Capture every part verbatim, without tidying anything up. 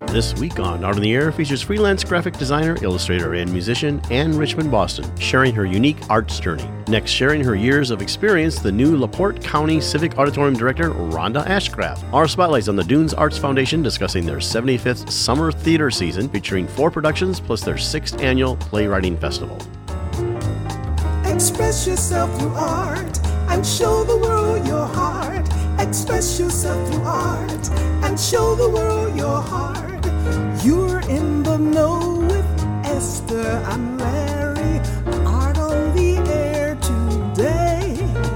This week on Art on the Air features freelance graphic designer, illustrator, and musician Anne Richmond Boston, sharing her unique arts journey. Next, sharing her years of experience, the new LaPorte County Civic Auditorium director, Rhonda Ashcraft. Our spotlights on the Dunes Arts Foundation discussing their seventy-fifth summer theater season, featuring four productions plus their sixth annual playwriting festival. Express yourself through art and show the world your heart. Express yourself through art and show the world your heart. You're in the know with Esther and Larry. Art on the air today.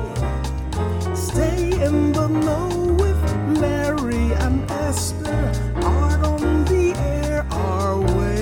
Stay in the know with Larry and Esther. Art on the air our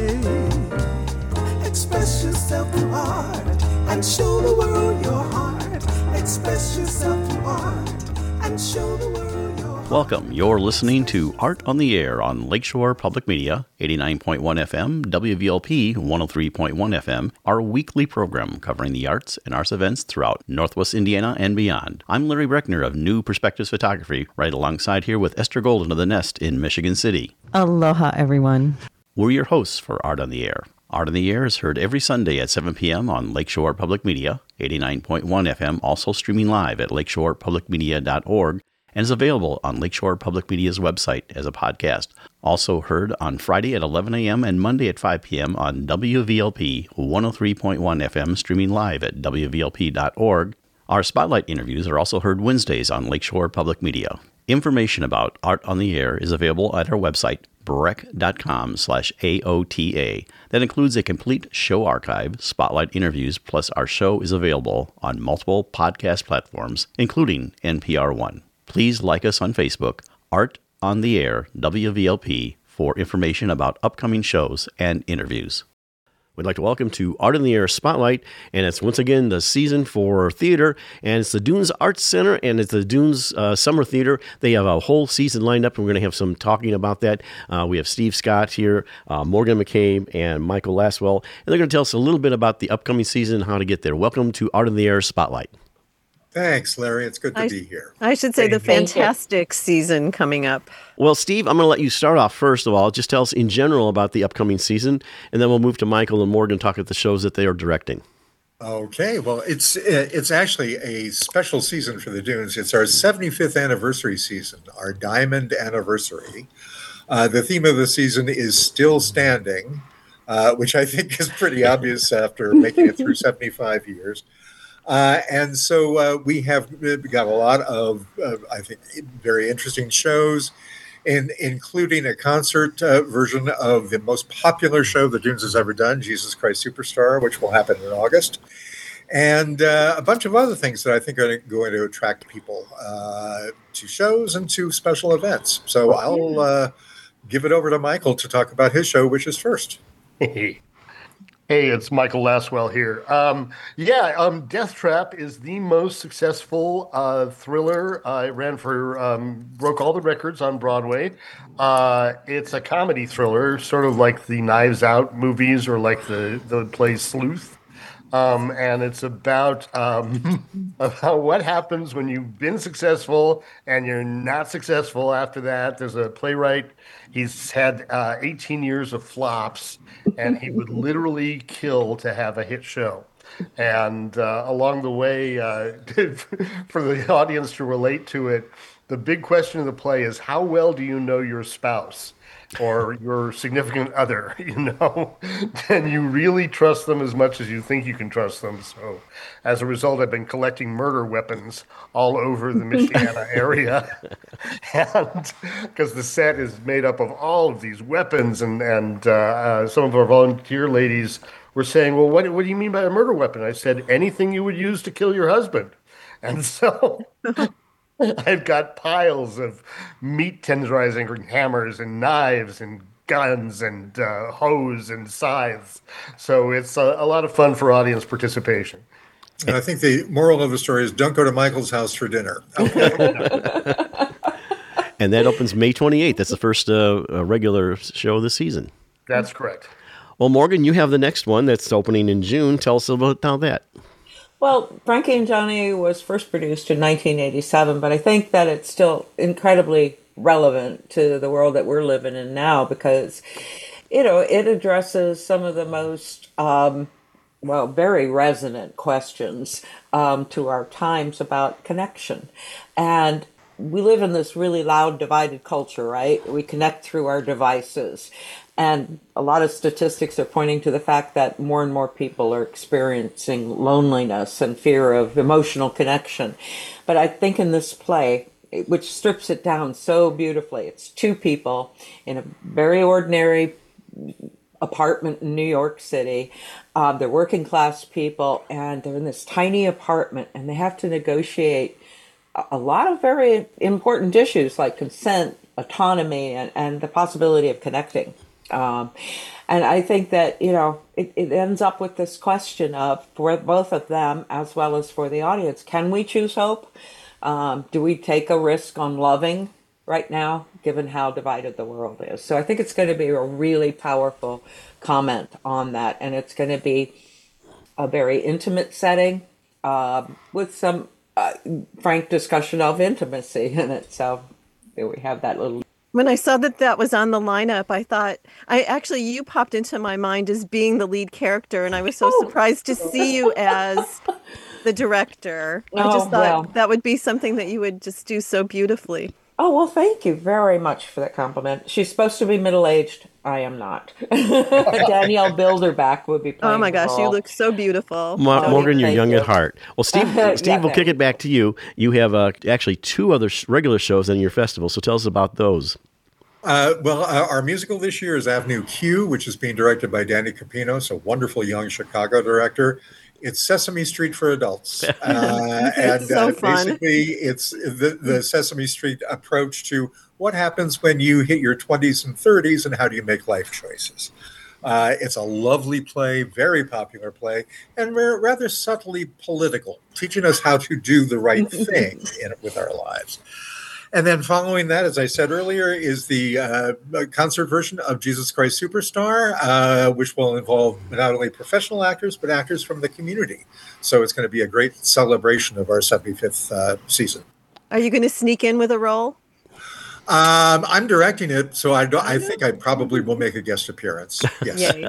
way. Express yourself through art and show the world your heart. Express yourself through art and show the world your heart. Welcome. You're listening to Art on the Air on Lakeshore Public Media, eighty-nine point one F M, W V L P one oh three point one F M, our weekly program covering the arts and arts events throughout Northwest Indiana and beyond. I'm Larry Breckner of New Perspectives Photography, right alongside here with Esther Golden of The Nest in Michigan City. Aloha, everyone. We're your hosts for Art on the Air. Art on the Air is heard every Sunday at seven p.m. on Lakeshore Public Media, eighty-nine point one F M, also streaming live at lakeshore public media dot org, and is available on Lakeshore Public Media's website as a podcast. Also heard on Friday at eleven a.m. and Monday at five p.m. on W V L P one oh three point one F M, streaming live at w v l p dot org. Our Spotlight interviews are also heard Wednesdays on Lakeshore Public Media. Information about Art on the Air is available at our website, breck.com slash AOTA. That includes a complete show archive, spotlight interviews, plus our show is available on multiple podcast platforms, including N P R One. Please like us on Facebook, Art on the Air, W V L P, for information about upcoming shows and interviews. We'd like to welcome to Art on the Air Spotlight, and it's once again the season for theater, and it's the Dunes Arts Center, and it's the Dunes uh, Summer Theater. They have a whole season lined up, and we're going to have some talking about that. Uh, we have Steve Scott here, uh, Morgan McCabe, and Michael Laswell, and they're going to tell us a little bit about the upcoming season and how to get there. Welcome to Art on the Air Spotlight. Thanks, Larry. It's good to I, be here. I should say Thank the you. fantastic season coming up. Well, Steve, I'm going to let you start off first of all. Just tell us in general about the upcoming season, and then we'll move to Michael and Morgan talk at the shows that they are directing. Okay. Well, it's it's actually a special season for the Dunes. It's our seventy-fifth anniversary season, our diamond anniversary. Uh, the theme of the season is Still Standing, uh, which I think is pretty obvious after making it through seventy-five years. Uh, and so uh, we have got a lot of, uh, I think, very interesting shows, in, including a concert uh, version of the most popular show the Dunes has ever done, Jesus Christ Superstar, which will happen in August, and uh, a bunch of other things that I think are going to attract people uh, to shows and to special events. So I'll uh, give it over to Michael to talk about his show, which is first. Hey, it's Michael Laswell here. Um, yeah, um, Death Trap is the most successful uh, thriller. Uh, it ran for, um, broke all the records on Broadway. Uh, it's a comedy thriller, sort of like the Knives Out movies or like the, the play Sleuth. Um, and it's about um, about what happens when you've been successful and you're not successful after that. There's a playwright. He's had uh, eighteen years of flops, and he would literally kill to have a hit show. And uh, along the way, uh, for the audience to relate to it, the big question of the play is, how well do you know your spouse or your significant other? You know, can you really trust them as much as you think you can trust them? So as a result, I've been collecting murder weapons all over the Michiana area. And because the set is made up of all of these weapons, and, and uh, uh, some of our volunteer ladies were saying, well, what, what do you mean by a murder weapon? I said, anything you would use to kill your husband. And so I've got piles of meat tenderizing hammers and knives and guns and uh, hose and scythes. So it's a, a lot of fun for audience participation. And I think the moral of the story is don't go to Michael's house for dinner. Okay. And that opens May twenty-eighth. That's the first uh, regular show of the season. That's correct. Well, Morgan, you have the next one that's opening in June. Tell us about how that. Well, Frankie and Johnny was first produced in nineteen eighty-seven, but I think that it's still incredibly relevant to the world that we're living in now because, you know, it addresses some of the most, um, well, very resonant questions um, to our times about connection. And we live in this really loud, divided culture, right? We connect through our devices. And a lot of statistics are pointing to the fact that more and more people are experiencing loneliness and fear of emotional connection. But I think in this play, which strips it down so beautifully, it's two people in a very ordinary apartment in New York City. Um, they're working class people, and they're in this tiny apartment, and they have to negotiate a, a lot of very important issues like consent, autonomy, and, and the possibility of connecting. Um, and I think that, you know, it, it ends up with this question of, for both of them as well as for the audience, can we choose hope? Um, do we take a risk on loving right now, given how divided the world is? So I think it's going to be a really powerful comment on that. And it's going to be a very intimate setting uh, with some uh, frank discussion of intimacy in it. So there we have that little. When I saw that that was on the lineup, I thought, I actually, you popped into my mind as being the lead character, and I was so oh. surprised to see you as the director. Oh, I just thought well. that would be something that you would just do so beautifully. Oh, well, thank you very much for that compliment. She's supposed to be middle-aged. I am not. Danielle Bilderback would be playing Oh, my gosh, the role. you look so beautiful. Ma- Oh, Morgan, you're thank young you. at heart. Well, Steve, Steve, Yeah, we'll kick it back to you. You have uh, actually two other sh- regular shows in your festival, so tell us about those. Uh, well, uh, our musical this year is Avenue Q, which is being directed by Danny Capinos, a wonderful young Chicago director. It's Sesame Street for adults. Uh, and so uh, fun. basically, it's the, the Sesame Street approach to what happens when you hit your twenties and thirties and how do you make life choices. Uh, it's a lovely play, very popular play, and we're rather subtly political, teaching us how to do the right thing in, with our lives. And then following that, as I said earlier, is the uh, concert version of Jesus Christ Superstar, uh, which will involve not only professional actors, but actors from the community. So it's going to be a great celebration of our seventy-fifth uh, season. Are you going to sneak in with a role? Um, I'm directing it, so I, don't, I think I probably will make a guest appearance. Yes. Yay.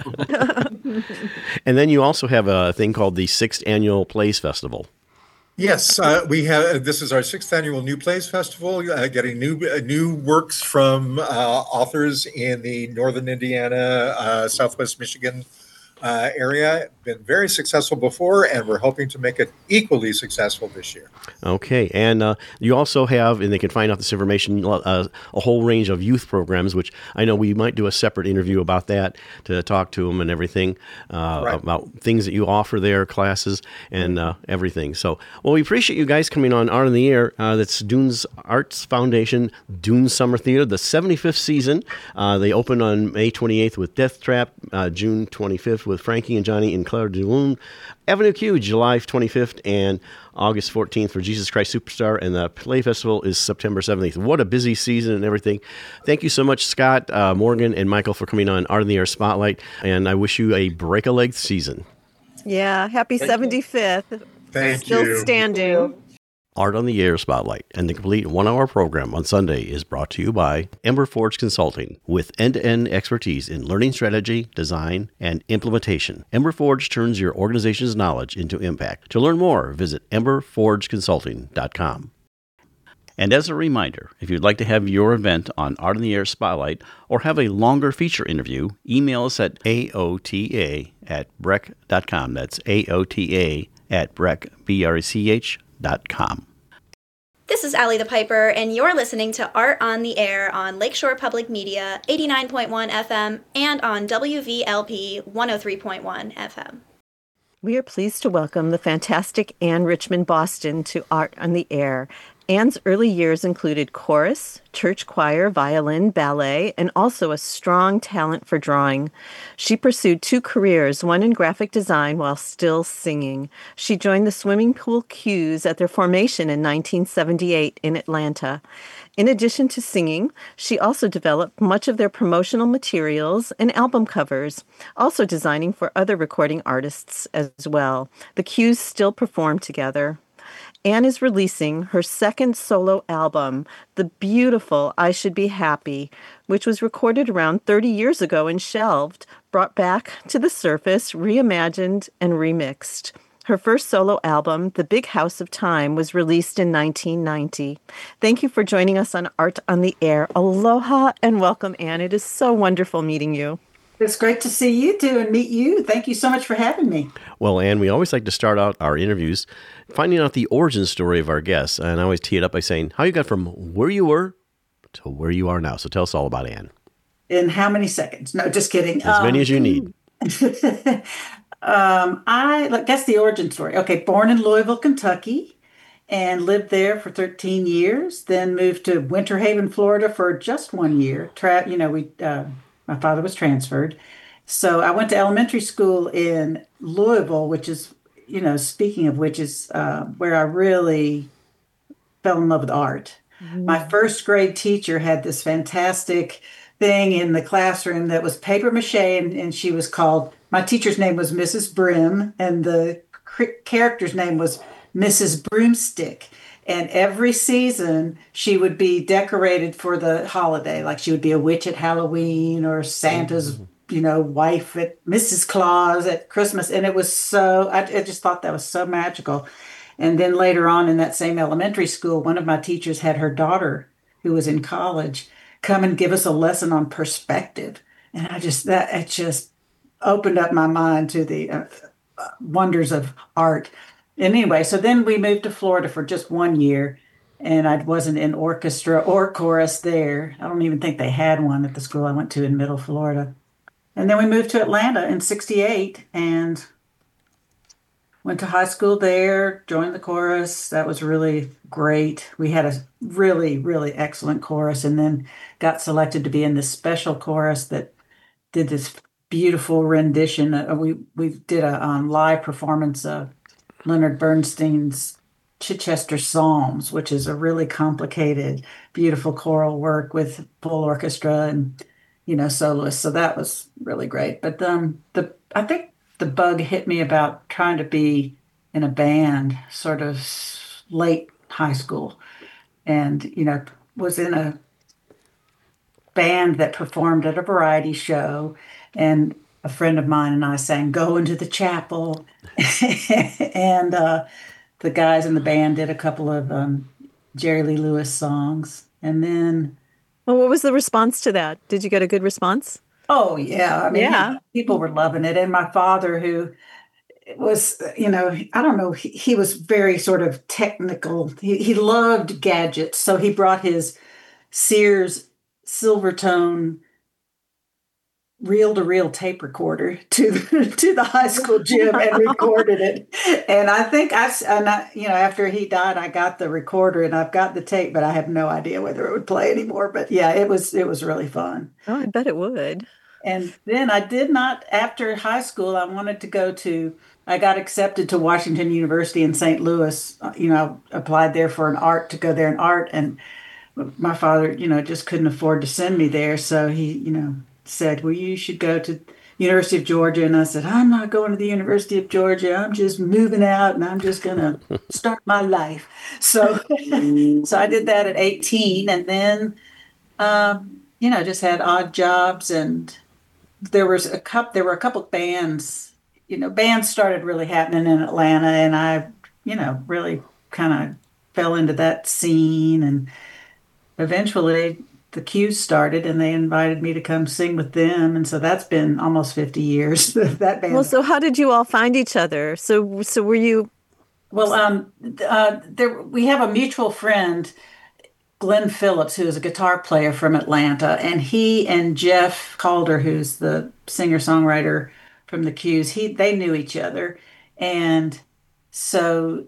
And then you also have a thing called the Sixth Annual Plays Festival. Yes, uh, we have. This is our sixth annual New Plays Festival, uh, getting new uh, new works from uh, authors in the Northern Indiana, uh, Southwest Michigan uh, area. Been very successful before, and we're hoping to make it equally successful this year. Okay, and uh, you also have, and they can find out this information, uh, a whole range of youth programs, which I know we might do a separate interview about that to talk to them and everything, uh, Right. about things that you offer there, classes, and uh, everything. So, well, we appreciate you guys coming on Art in the Air. Uh, that's Dunes Arts Foundation, Dunes Summer Theater, the seventy-fifth season. Uh, they open on May twenty-eighth with Death Trap, uh, June twenty-fifth with Frankie and Johnny and Claire de Lune, Avenue Q, July twenty-fifth, and August fourteenth for Jesus Christ Superstar, and the Play Festival is September seventeenth. What a busy season and everything. Thank you so much, Scott, uh, Morgan, and Michael for coming on Art in the Air Spotlight, and I wish you a break-a-leg season. Yeah, happy seventy-fifth. Thank Still you. standing. Art on the Air Spotlight and the complete one-hour program on Sunday is brought to you by Ember Forge Consulting, with end-to-end expertise in learning strategy, design, and implementation. Ember Forge turns your organization's knowledge into impact. To learn more, visit ember forge consulting dot com. And as a reminder, if you'd like to have your event on Art on the Air Spotlight or have a longer feature interview, email us at A O T A at brec dot com. That's A O T A at brec, B R E C H, dot com. This is Allie the Piper, and you're listening to Art on the Air on Lakeshore Public Media, eighty-nine point one F M, and on W V L P one oh three point one F M. We are pleased to welcome the fantastic Anne Richmond Boston to Art on the Air. Anne's early years included chorus, church choir, violin, ballet, and also a strong talent for drawing. She pursued two careers, one in graphic design while still singing. She joined the Swimming Pool Q's at their formation in nineteen seventy-eight in Atlanta. In addition to singing, she also developed much of their promotional materials and album covers, also designing for other recording artists as well. The Q's still perform together. Anne is releasing her second solo album, the beautiful I Should Be Happy, which was recorded around thirty years ago and shelved, brought back to the surface, reimagined, and remixed. Her first solo album, The Big House of Time, was released in nineteen ninety. Thank you for joining us on Art on the Air. Aloha and welcome, Anne. It is so wonderful meeting you. It's great to see you too and meet you. Thank you so much for having me. Well, Anne, we always like to start out our interviews finding out the origin story of our guests. And I always tee it up by saying how you got from where you were to where you are now. So tell us all about Anne. In how many seconds? No, just kidding. As um, many as you need. um, I guess the origin story. Okay, born in Louisville, Kentucky, and lived there for thirteen years. Then moved to Winter Haven, Florida for just one year. Tra- you know, we... Uh, My father was transferred. So I went to elementary school in Louisville, which is, you know, speaking of which is uh, where I really fell in love with art. Mm-hmm. My first grade teacher had this fantastic thing in the classroom that was paper mache, and, and she was called, my teacher's name was Missus Brim, and the cr- character's name was Missus Broomstick. And every season, she would be decorated for the holiday. Like she would be a witch at Halloween or Santa's, you know, wife at Missus Claus at Christmas. And it was so, I, I just thought that was so magical. And then later on in that same elementary school, one of my teachers had her daughter, who was in college, come and give us a lesson on perspective. And I just, that, it just opened up my mind to the uh, wonders of art. Anyway, so then we moved to Florida for just one year, and I wasn't in orchestra or chorus there. I don't even think they had one at the school I went to in Middle Florida. And then we moved to Atlanta in sixty-eight and went to high school there, joined the chorus. That was really great. We had a really, really excellent chorus, and then got selected to be in this special chorus that did this beautiful rendition. Uh, we, we did a um, live performance of Leonard Bernstein's Chichester Psalms, which is a really complicated, beautiful choral work with full orchestra and, you know, soloists. So that was really great. But um, the I think the bug hit me about trying to be in a band sort of late high school, and, you know, was in a band that performed at a variety show, and a friend of mine and I sang Go Into the Chapel. and uh, the guys in the band did a couple of um, Jerry Lee Lewis songs. And then... Well, what was the response to that? Did you get a good response? Oh, yeah. I mean, yeah. People were loving it. And my father, who was, you know, I don't know, he, he was very sort of technical. He, he loved gadgets. So he brought his Sears Silvertone reel-to-reel tape recorder to the, to the high school gym and recorded it. And I think I, and I, you know, after he died, I got the recorder and I've got the tape, but I have no idea whether it would play anymore. But yeah, it was it was really fun. Oh, I bet it would. And then I did not, after high school, I wanted to go to, I got accepted to Washington University in Saint Louis. You know, I applied there for an art, to go there in art. And my father, you know, just couldn't afford to send me there. So he, you know, said, well, you should go to University of Georgia. And I said, I'm not going to the University of Georgia. I'm just moving out and I'm just going to start my life. So, so I did that at eighteen, and then, um, you know, just had odd jobs. And there was a couple, there were a couple of bands, you know, bands started really happening in Atlanta, and I, you know, really kind of fell into that scene. And eventually the Q's started, and they invited me to come sing with them, and so that's been almost fifty years. That band. Well, so how did you all find each other? So, so were you? Well, um, uh, there we have a mutual friend, Glenn Phillips, who is a guitar player from Atlanta, and he and Jeff Calder, who's the singer-songwriter from the Q's, he they knew each other, and so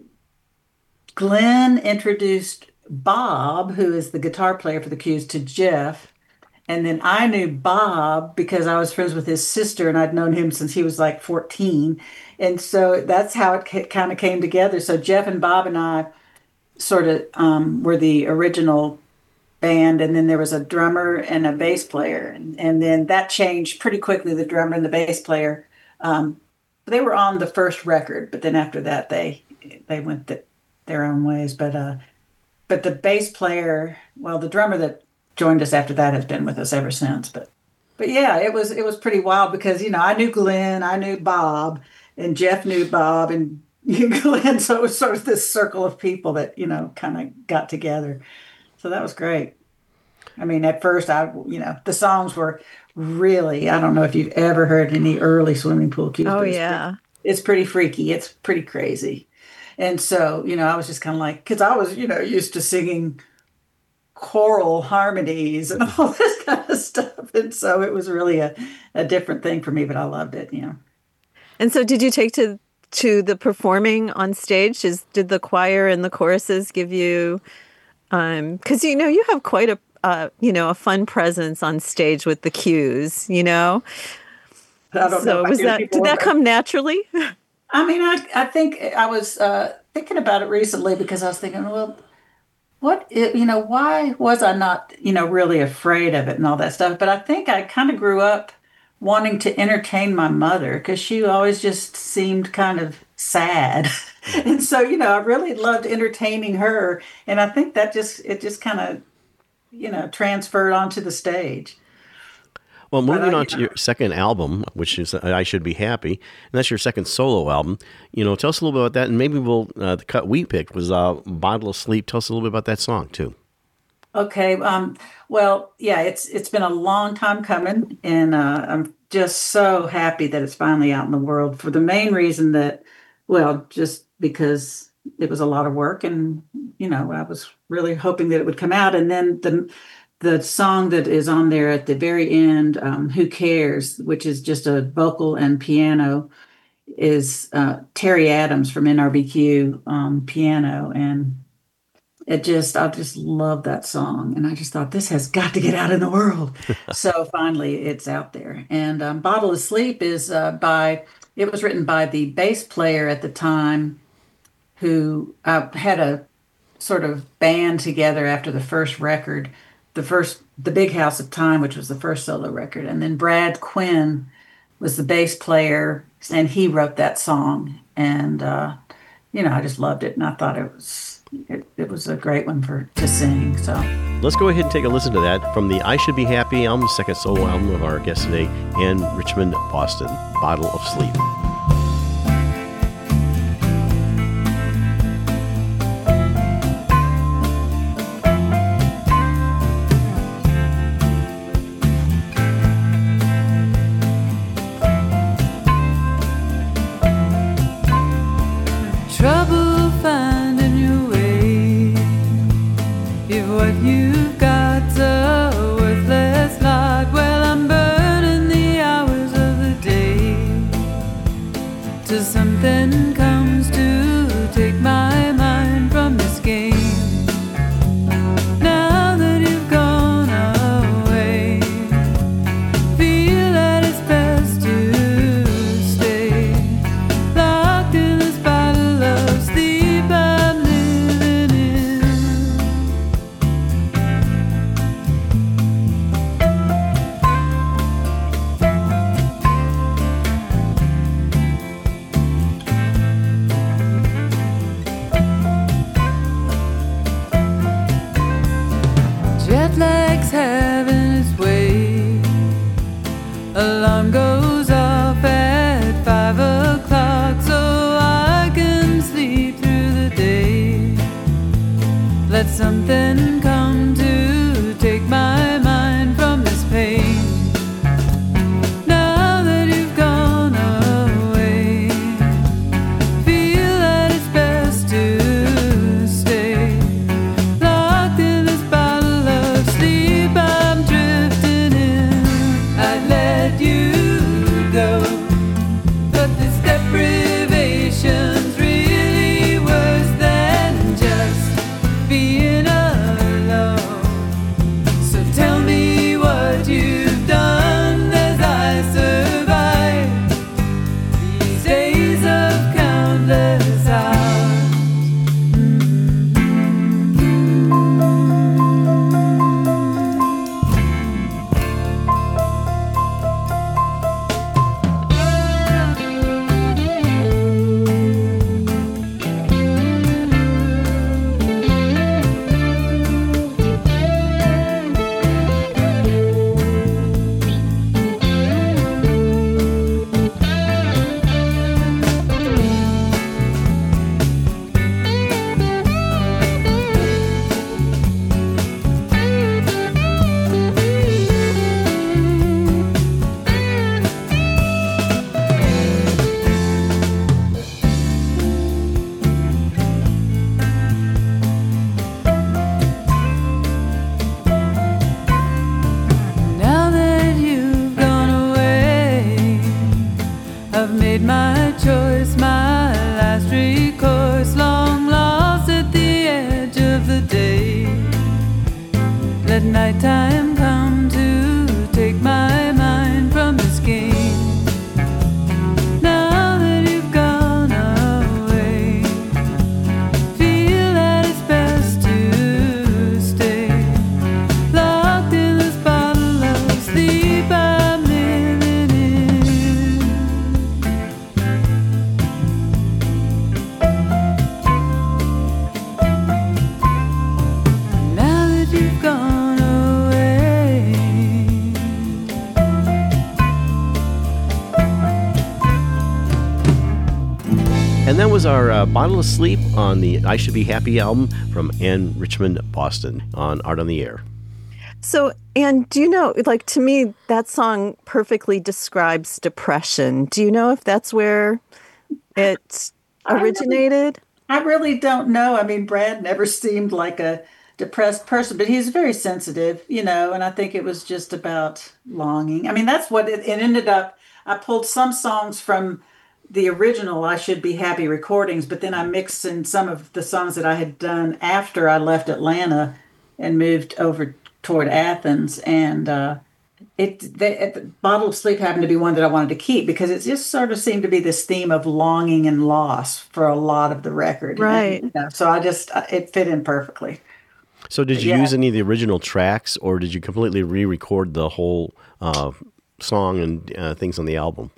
Glenn introduced Bob, who is the guitar player for the Q's, to Jeff. And then I knew Bob because I was friends with his sister, and I'd known him since he was like fourteen. And so that's how it ca- kind of came together. So Jeff and Bob and I sort of um, were the original band. And then there was a drummer and a bass player. And, and then that changed pretty quickly, the drummer and the bass player. Um, they were on the first record, but then after that, they they went the their own ways. But uh, but the bass player, well, the drummer that joined us after that has been with us ever since. But but yeah, it was it was pretty wild because you know I knew Glenn, I knew Bob, and Jeff knew Bob, and Glenn. So it was sort of this circle of people that you know kind of got together. So that was great. I mean, at first, I you know the songs were really. I don't know if you've ever heard any early Swimming Pool Cues. Oh but it's yeah, pretty, it's pretty freaky. It's pretty crazy. And so you know, I was just kind of like, because I was you know used to singing choral harmonies and all this kind of stuff, and so it was really a, a different thing for me. But I loved it. You know. And so, did you take to to the performing on stage? Is did the choir and the choruses give you? Because um, you know you have quite a uh, you know a fun presence on stage with the cues. You know. I don't so know was that did that come naturally? I mean, I I think I was uh, thinking about it recently because I was thinking, well, what you know, why was I not you know really afraid of it and all that stuff? But I think I kind of grew up wanting to entertain my mother because she always just seemed kind of sad. And so, you know, I really loved entertaining her. And I think that just, it just kind of, you know, transferred onto the stage. Well, moving I, on to your second album, which is I Should Be Happy, and that's your second solo album. You know, tell us a little bit about that. And maybe we'll, uh, the cut we picked was uh, Bottle of Sleep. Tell us a little bit about that song, too. Okay. Um, well, yeah, it's it's been a long time coming, and uh, I'm just so happy that it's finally out in the world for the main reason that, well, just because it was a lot of work, and you know, I was really hoping that it would come out. And then the the song that is on there at the very end, um, "Who Cares," which is just a vocal and piano, is uh, Terry Adams from N R B Q um, piano, and it just, I just love that song. And I just thought, this has got to get out in the world. So finally it's out there. And um, Bottle of Sleep is uh, by, it was written by the bass player at the time who uh, had a sort of band together after the first record, the first, The Big House of Time, which was the first solo record. And then Brad Quinn was the bass player, and he wrote that song. And, uh, you know, I just loved it. And I thought it was, It, it was a great one for to sing. So let's go ahead and take a listen to that from the I Should Be Happy album, second solo album of our guest today, Ann Richmond Boston, Bottle of Sleep. Deprivation's really worse than just being alive. And that was our uh, Bottle of Sleep on the I Should Be Happy album from Ann Richmond Boston on Art on the Air. So, Ann, do you know, like, to me, that song perfectly describes depression. Do you know if that's where it originated? I really, I really don't know. I mean, Brad never seemed like a depressed person, but he's very sensitive, you know, and I think it was just about longing. I mean, that's what it, it ended up. I pulled some songs from the original I Should Be Happy recordings, but then I mixed in some of the songs that I had done after I left Atlanta and moved over toward Athens. And uh, it, the, it Bottle of Sleep happened to be one that I wanted to keep because it just sort of seemed to be this theme of longing and loss for a lot of the record. Right. And, you know, so I just, it fit in perfectly. So did you Yeah. use any of the original tracks, or did you completely re-record the whole uh, song and uh, things on the album?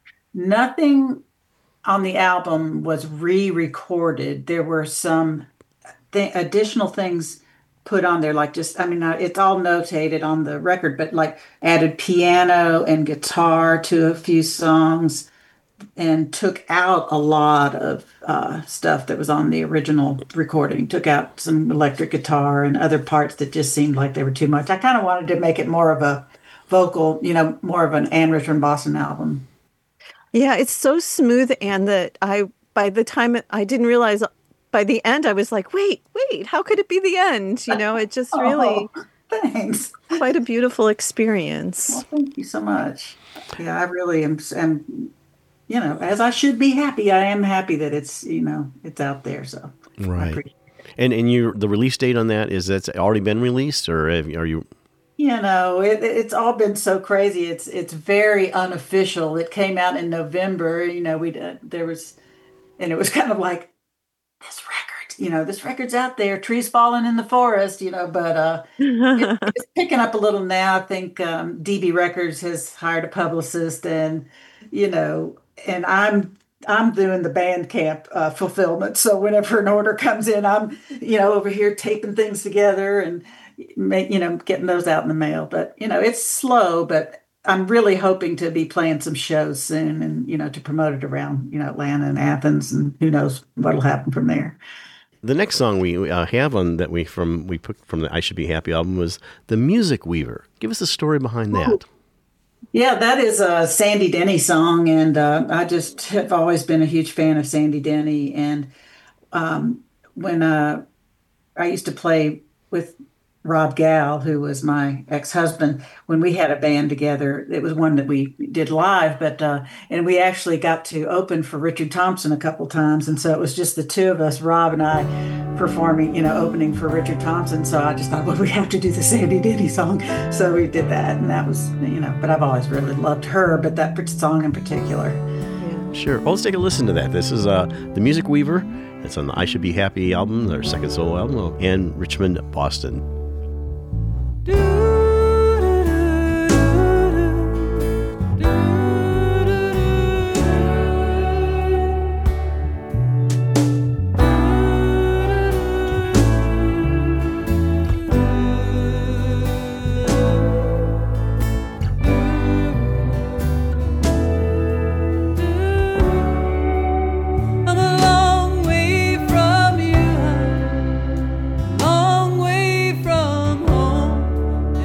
Nothing on the album was re-recorded. There were some th- additional things put on there, like just, I mean, uh, it's all notated on the record, but like added piano and guitar to a few songs and took out a lot of uh, stuff that was on the original recording. Took out some electric guitar and other parts that just seemed like they were too much. I kind of wanted to make it more of a vocal, you know, more of an Ann Richmond Boston album. Yeah, it's so smooth, and that I, by the time it, I didn't realize, by the end, I was like, wait, wait, how could it be the end? You know, it just really, Oh, thanks. quite a beautiful experience. Well, thank you so much. Yeah, I really am, am, you know, as I should be happy, I am happy that it's, you know, it's out there. So I Right. appreciate it. And and you the release date on that, is that's already been released, or have, are you? You know, it, it's all been so crazy. It's it's very unofficial. It came out in November. You know, we uh, there was, and it was kind of like this record. You know, this record's out there. Trees falling in the forest. You know, but uh, it, it's picking up a little now. I think um, D B Records has hired a publicist, and you know, and I'm I'm doing the Bandcamp uh, fulfillment. So whenever an order comes in, I'm you know over here taping things together and. Make, you know, getting those out in the mail. But, you know, it's slow, but I'm really hoping to be playing some shows soon and, you know, to promote it around, you know, Atlanta and Athens, and who knows what'll happen from there. The next song we uh, have on that we from we put from the I Should Be Happy album was The Music Weaver. Give us the story behind that. Yeah, that is a Sandy Denny song. And uh, I just have always been a huge fan of Sandy Denny. And um, when uh, I used to play with Rob Gall, who was my ex-husband, when we had a band together, it was one that we did live, but uh, and we actually got to open for Richard Thompson a couple times, and so it was just the two of us, Rob and I, performing, you know, opening for Richard Thompson. So I just thought, well, we have to do the Sandy Denny song, so we did that, and that was, you know. But I've always really loved her, but that song in particular. Sure. Well, let's take a listen to that. This is uh, The Music Weaver. It's on the I Should Be Happy album, their second solo album, of Ann Richmond Boston. Long way from home.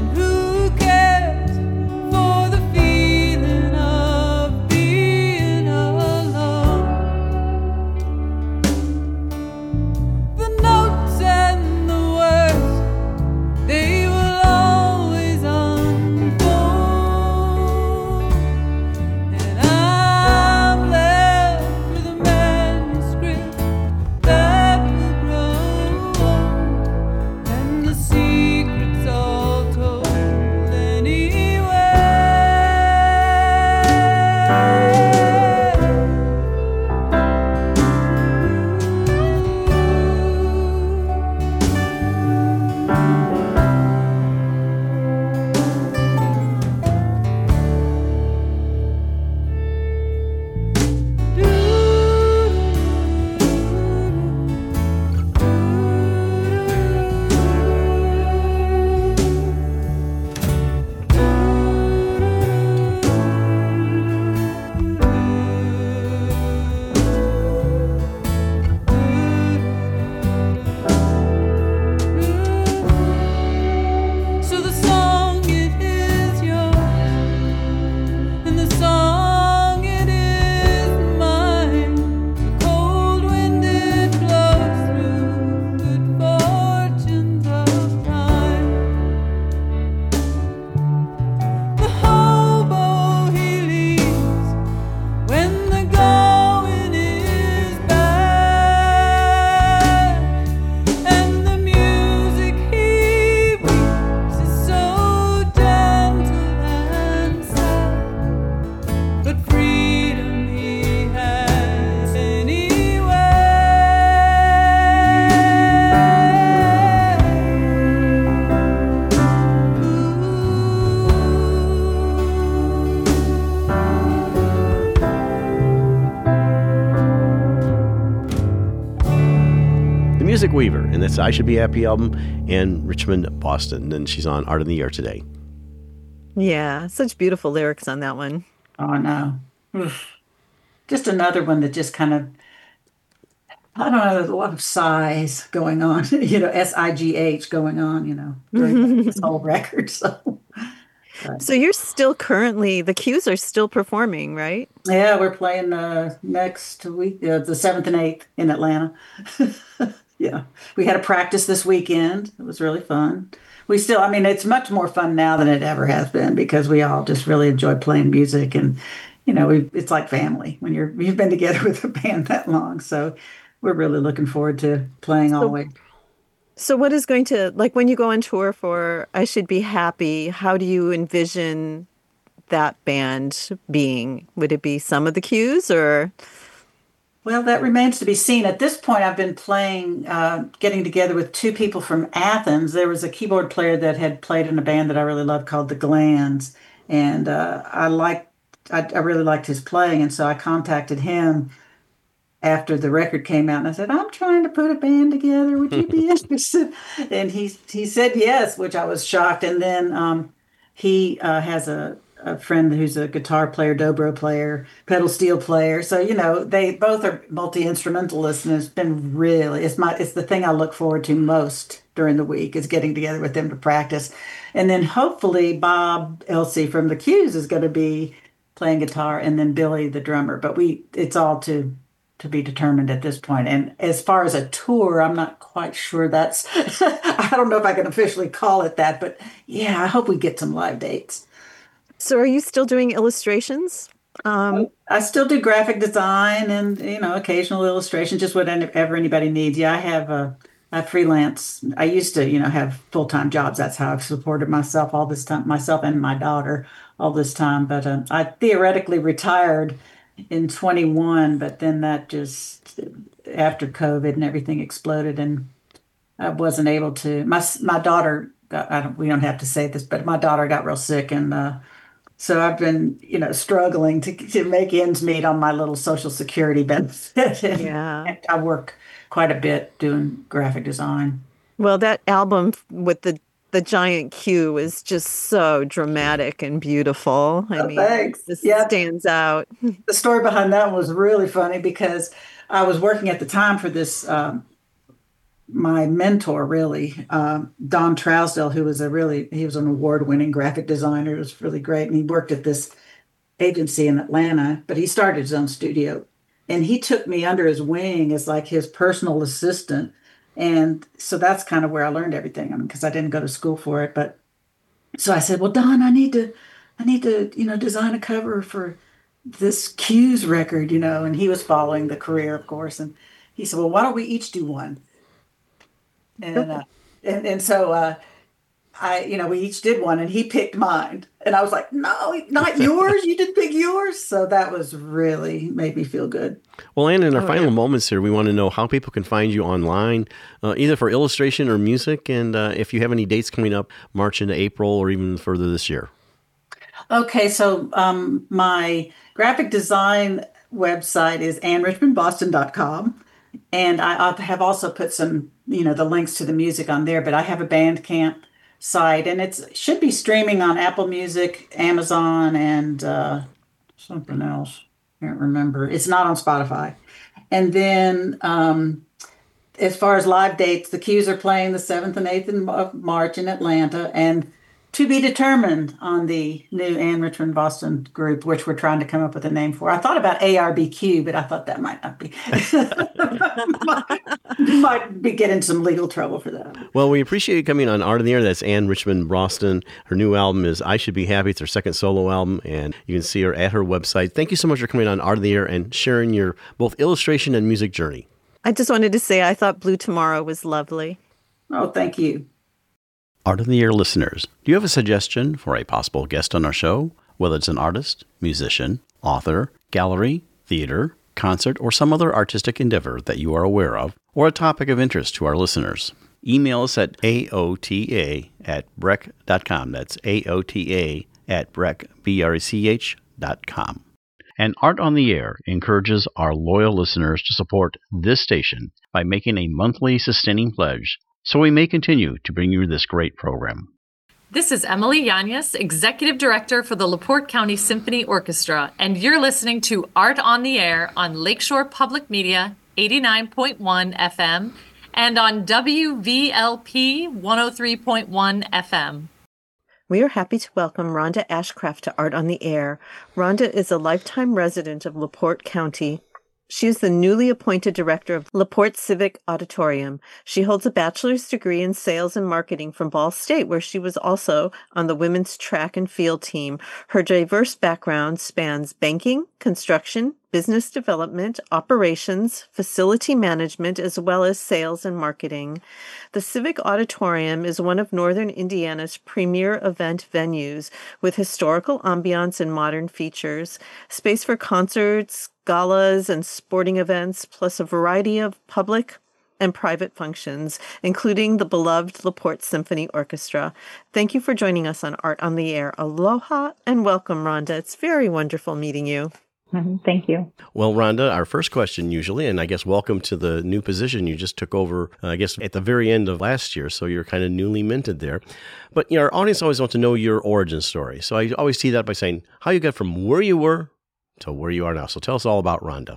Music Weaver, and that's I Should Be Happy album, and Richmond Boston. And she's on Art in the Air today. Yeah, such beautiful lyrics on that one. Oh, no. Oof. Just another one that just kind of, I don't know, there's a lot of sighs going on, you know, S I G H going on, you know, during this whole record. So, but, So you're still currently, the Q's are still performing, right? yeah, we're playing uh, next week, uh, the seventh and eighth in Atlanta. Yeah, we had a practice this weekend. It was really fun. We still, I mean, it's much more fun now than it ever has been because we all just really enjoy playing music, and you know, we, it's like family when you're you've been together with a band that long. So we're really looking forward to playing So- always. So what is going to, like when you go on tour for I Should Be Happy, how do you envision that band being? Would it be some of the Q's or? Well, that remains to be seen. At this point, I've been playing, uh, getting together with two people from Athens. There was a keyboard player that had played in a band that I really loved called The Glands, and uh, I liked, I, I really liked his playing, and so I contacted him after the record came out, and I said, "I'm trying to put a band together. Would you be interested?" And he he said yes, which I was shocked. And then um, he uh, has a a friend who's a guitar player, dobro player, pedal steel player. So, you know, they both are multi-instrumentalists, and it's been really, it's my, it's the thing I look forward to most during the week is getting together with them to practice. And then hopefully Bob Elsey from the Q's is going to be playing guitar, and then Billy, the drummer. But we, it's all to, to be determined at this point. And as far as a tour, I'm not quite sure that's, I don't know if I can officially call it that, but yeah, I hope we get some live dates. So are you still doing illustrations? Um, I still do graphic design and, you know, occasional illustration, just whatever anybody needs. Yeah, I have a, I freelance. I used to, you know, have full-time jobs. That's how I've supported myself all this time, myself and my daughter all this time. But um, I theoretically retired in twenty-one, but then that just, after COVID and everything exploded, and I wasn't able to, my, my daughter got, I don't, we don't have to say this, but my daughter got real sick, and uh, so I've been, you know, struggling to to make ends meet on my little Social Security benefit. And Yeah. I work quite a bit doing graphic design. well, that album with the, the giant Q is just so dramatic and beautiful. I Oh, mean, thanks. it just Yeah. stands out. The story behind that one was really funny because I was working at the time for this, um, my mentor, really, um, Don Trousdale, who was a really, he was an award-winning graphic designer. It was really great. And he worked at this agency in Atlanta, but he started his own studio. And he took me under his wing as like his personal assistant. And so that's kind of where I learned everything. I mean, because I didn't go to school for it. But so I said, well, Don, I need to, I need to, you know, design a cover for this Q's record, you know. And he was following the career, of course. And he said, well, why don't we each do one? And, uh, and, and so, uh, I, you know, we each did one, and he picked mine, and I was like, no, not yours. You didn't pick yours. So that was really made me feel good. Well, Ann, in our Oh, final yeah. moments here, we want to know how people can find you online, uh, either for illustration or music, and uh, if you have any dates coming up, March into April or even further this year. Okay. So, um, my graphic design website is ann richmond boston dot com. And I I have also put some, you know, the links to the music on there, but I have a Bandcamp site, and it's should be streaming on Apple Music, Amazon, and uh, something else. I can't remember. It's not on Spotify. And then um, as far as live dates, the Q's are playing the seventh and eighth of March in Atlanta, and to be determined on the new Ann Richmond Boston group, which we're trying to come up with a name for. I thought about A R B Q, but I thought that might not be. might, might be getting some legal trouble for that. Well, we appreciate you coming on Art in the Air. That's Ann Richmond Boston. Her new album is I Should Be Happy. It's her second solo album, and you can see her at her website. Thank you so much for coming on Art in the Air and sharing your both illustration and music journey. I just wanted to say I thought Blue Tomorrow was lovely. Oh, thank you. Art in the Air listeners, do you have a suggestion for a possible guest on our show? Whether it's an artist, musician, author, gallery, theater, concert, or some other artistic endeavor that you are aware of, or a topic of interest to our listeners, email us at A O T A at brech dot com. That's A O T A at brech, B R E C H dot com. And Art on the Air encourages our loyal listeners to support this station by making a monthly sustaining pledge so we may continue to bring you this great program. This is Emily Yanez, Executive Director for the LaPorte County Symphony Orchestra, and you're listening to Art on the Air on Lakeshore Public Media, eighty-nine point one F M, and on W V L P one oh three point one F M. We are happy to welcome Rhonda Ashcraft to Art on the Air. Rhonda is a lifetime resident of LaPorte County. She is the newly appointed director of LaPorte Civic Auditorium. She holds a bachelor's degree in sales and marketing from Ball State, where she was also on the women's track and field team. Her diverse background spans banking, construction, business development, operations, facility management, as well as sales and marketing. The Civic Auditorium is one of Northern Indiana's premier event venues with historical ambiance and modern features, space for concerts, galas, and sporting events, plus a variety of public and private functions, including the beloved LaPorte Symphony Orchestra. Thank you for joining us on Art on the Air. Aloha and welcome, Rhonda. It's very wonderful meeting you. Thank you. Well, Rhonda, our first question usually, and I guess welcome to the new position you just took over, uh, I guess, at the very end of last year, so you're kind of newly minted there. But you know, our audience always wants to know your origin story. So I always tee that by saying how you got from where you were to where you are now. So tell us all about Rhonda.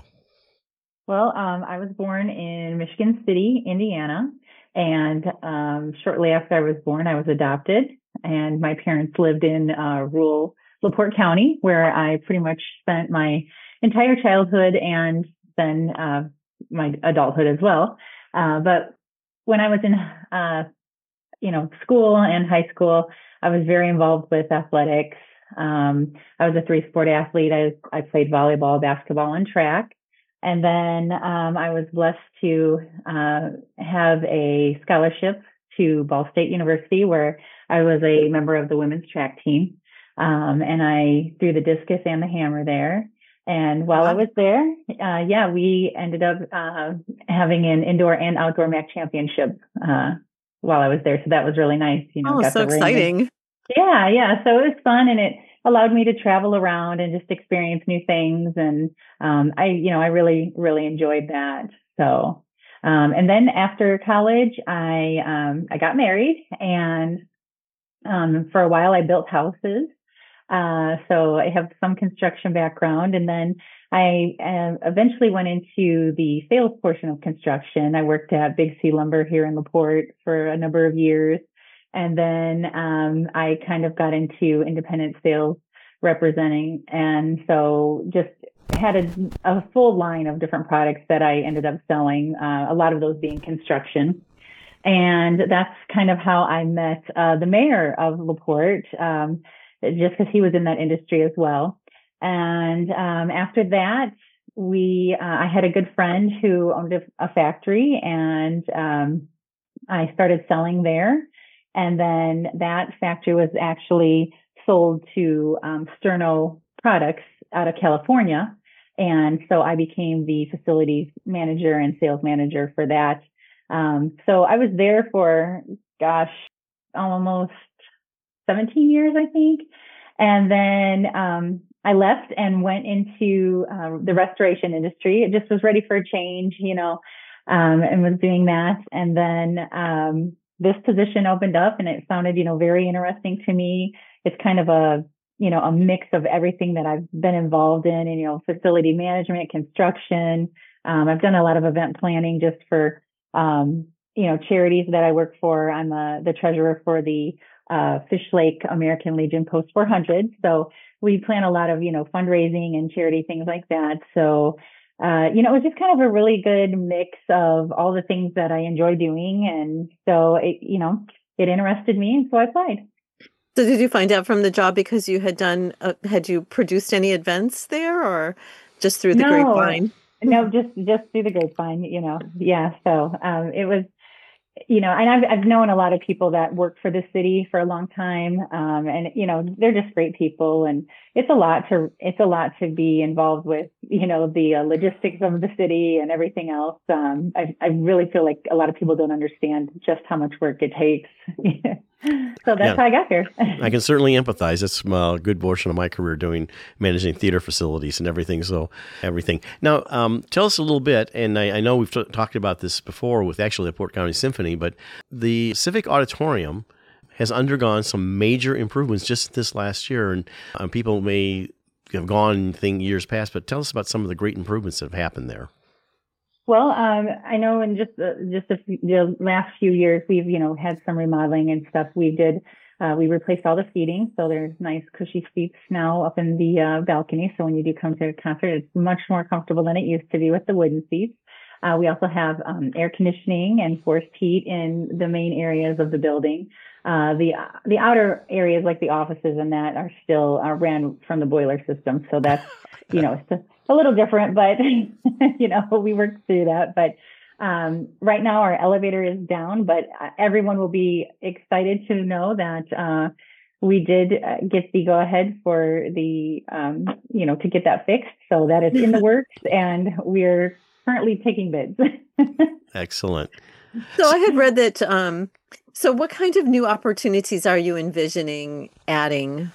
Well, um, I was born in Michigan City, Indiana, and um, shortly after I was born, I was adopted, and my parents lived in uh, rural LaPorte County, where I pretty much spent my entire childhood and then uh, my adulthood as well. Uh, but when I was in, uh, you know, school and high school, I was very involved with athletics. Um, I was a three-sport athlete. I, I played volleyball, basketball, and track. And then um, I was blessed to uh, have a scholarship to Ball State University, where I was a member of the women's track team. Um, and I threw the discus and the hammer there. And while wow. I was there, uh, yeah, we ended up uh, having an indoor and outdoor M A C championship uh, while I was there. So that was really nice. You know, oh, so exciting. In. Yeah, yeah. So it was fun, and it allowed me to travel around and just experience new things. And um, I, you know, I really, really enjoyed that. So, um, and then after college, I um, I got married, and um, for a while I built houses. Uh, so I have some construction background, and then I uh, eventually went into the sales portion of construction. I worked at Big C Lumber here in LaPorte for a number of years. And then um, I kind of got into independent sales representing. And so just had a, a full line of different products that I ended up selling, uh, a lot of those being construction. And that's kind of how I met uh, the mayor of LaPorte. Um, just because he was in that industry as well. And um, after that, we uh, I had a good friend who owned a, a factory, and um, I started selling there. And then that factory was actually sold to um, Sterno Products out of California. And so I became the facilities manager and sales manager for that. Um, so I was there for, gosh, almost seventeen years, I think. And then um, I left and went into uh, the restoration industry. It just was ready for a change, you know, um, and was doing that. And then um, this position opened up, and it sounded, you know, very interesting to me. It's kind of a, you know, a mix of everything that I've been involved in, and, you know, facility management, construction. Um, I've done a lot of event planning just for, um, you know, charities that I work for. I'm uh, the treasurer for the uh, Fish Lake American Legion Post four hundred. So we plan a lot of, you know, fundraising and charity things like that. So, uh, you know, it was just kind of a really good mix of all the things that I enjoy doing. And so, it, you know, it interested me. And so I applied. So did you find out from the job because you had done, uh, had you produced any events there, or just through the no, grapevine? No, just, just through the grapevine, you know. Yeah. So, um, it was, you know, and I've, I've known a lot of people that work for the city for a long time. Um, and, you know, they're just great people. And it's a lot to, it's a lot to be involved with, you know, the uh, logistics of the city and everything else. Um, I, I really feel like a lot of people don't understand just how much work it takes. So that's Yeah. how I got here. I can certainly empathize. That's a good portion of my career doing managing theater facilities and everything. So everything. Now, um, tell us a little bit, and I, I know we've t- talked about this before with actually the Port County Symphony, but the Civic Auditorium has undergone some major improvements just this last year, and um, people may have gone thing years past, but tell us about some of the great improvements that have happened there. Well, um, I know in just uh, just a few, the last few years, we've, you know, had some remodeling and stuff. We did, uh, we replaced all the seating. So there's nice cushy seats now up in the uh, balcony. So when you do come to a concert, it's much more comfortable than it used to be with the wooden seats. Uh, we also have um, air conditioning and forced heat in the main areas of the building. Uh, the the outer areas like the offices and that are still uh, ran from the boiler system. So that's, you know, it's a, a little different, but, you know, we worked through that. But um, right now our elevator is down, but everyone will be excited to know that uh, we did uh, get the go ahead for the, um, you know, to get that fixed. So that is in the works, and we're currently taking bids. Excellent. So I had read that, um, so what kind of new opportunities are you envisioning adding?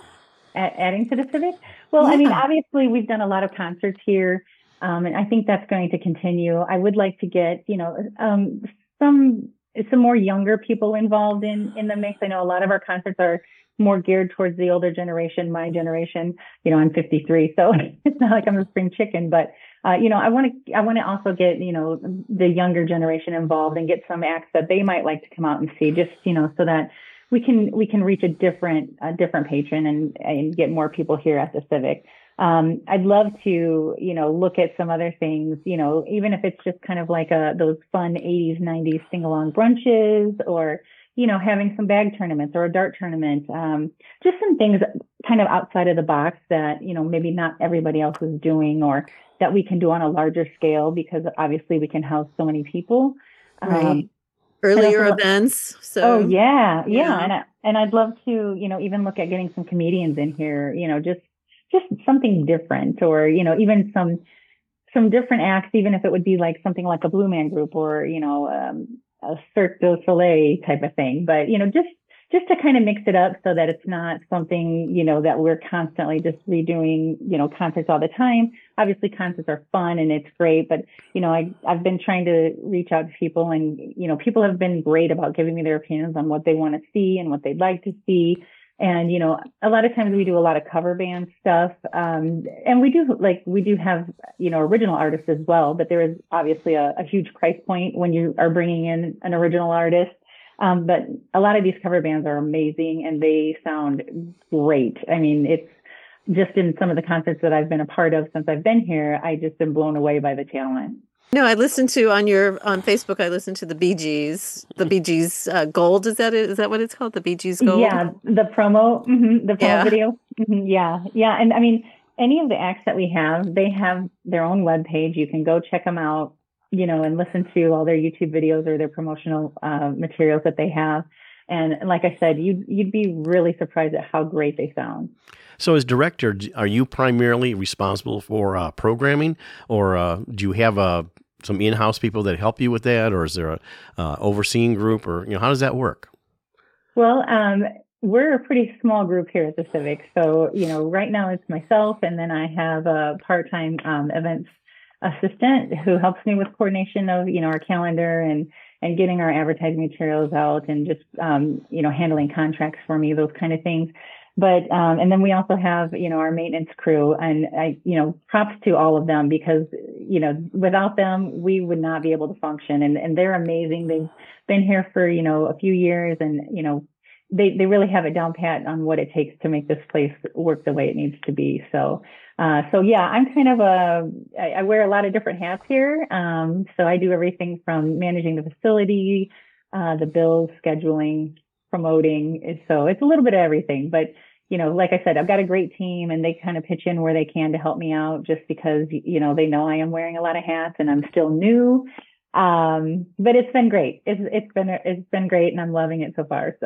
A- adding to the Civic? Well, yeah. I mean, obviously we've done a lot of concerts here, um, and I think that's going to continue. I would like to get, you know, um, some some more younger people involved in, in the mix. I know a lot of our concerts are more geared towards the older generation, my generation. You know, I'm fifty-three, so it's not like I'm a spring chicken, but Uh, you know, I want to, I want to also get, you know, the younger generation involved and get some acts that they might like to come out and see, just, you know, so that we can, we can reach a different, a different patron and, and get more people here at the Civic. Um, I'd love to, you know, look at some other things, you know, even if it's just kind of like a, those fun eighties, nineties sing-along brunches, or, you know, having some bag tournaments or a dart tournament, um, just some things kind of outside of the box that, you know, maybe not everybody else is doing, or that we can do on a larger scale, because obviously we can house so many people. Right. Um, Earlier also, events. So, oh yeah, yeah. yeah. And, I, and I'd love to, you know, even look at getting some comedians in here, you know, just, just something different, or, you know, even some, some different acts, even if it would be like something like a Blue Man Group, or, you know, um, a Cirque du Soleil type of thing. But, you know, just, just to kind of mix it up so that it's not something, you know, that we're constantly just redoing, you know, concerts all the time. Obviously concerts are fun and it's great, but, you know, I, I've been trying to reach out to people, and, you know, people have been great about giving me their opinions on what they want to see and what they'd like to see. And, you know, a lot of times we do a lot of cover band stuff. Um, and we do like, we do have, you know, original artists as well, but there is obviously a, a huge price point when you are bringing in an original artist. Um, but a lot of these cover bands are amazing and they sound great. I mean, it's just in some of the concerts that I've been a part of since I've been here, I just been blown away by the talent. No, I listened to on your, on Facebook, I listened to the Bee Gees, the Bee Gees uh, Gold. Is that it? Is that what it's called? The Bee Gees Gold? Yeah. The promo, mm-hmm, the promo yeah. video. Mm-hmm, yeah. Yeah. And I mean, any of the acts that we have, they have their own webpage. You can go check them out, you know, and listen to all their YouTube videos or their promotional uh, materials that they have. And like I said, you'd, you'd be really surprised at how great they sound. So as director, are you primarily responsible for uh, programming, or uh, do you have uh, some in-house people that help you with that, or is there a uh, overseeing group, or, you know, how does that work? Well, um, we're a pretty small group here at the Civic. So, you know, right now it's myself, and then I have a part-time um, events assistant who helps me with coordination of, you know, our calendar and, and getting our advertising materials out, and just, um, you know, handling contracts for me, those kind of things. But, um, and then we also have, you know, our maintenance crew, and I, you know, props to all of them, because, you know, without them, we would not be able to function. And, and they're amazing. They've been here for, you know, a few years, and, you know, they, they really have it down pat on what it takes to make this place work the way it needs to be. So, uh, so yeah, I'm kind of a, I, I wear a lot of different hats here. Um, so I do everything from managing the facility, uh, the bills, scheduling, promoting. So it's a little bit of everything, but, you know, like I said, I've got a great team, and they kind of pitch in where they can to help me out, just because, you know, they know I am wearing a lot of hats and I'm still new. Um, but it's been great. It's, it's been, it's been great, and I'm loving it so far. So.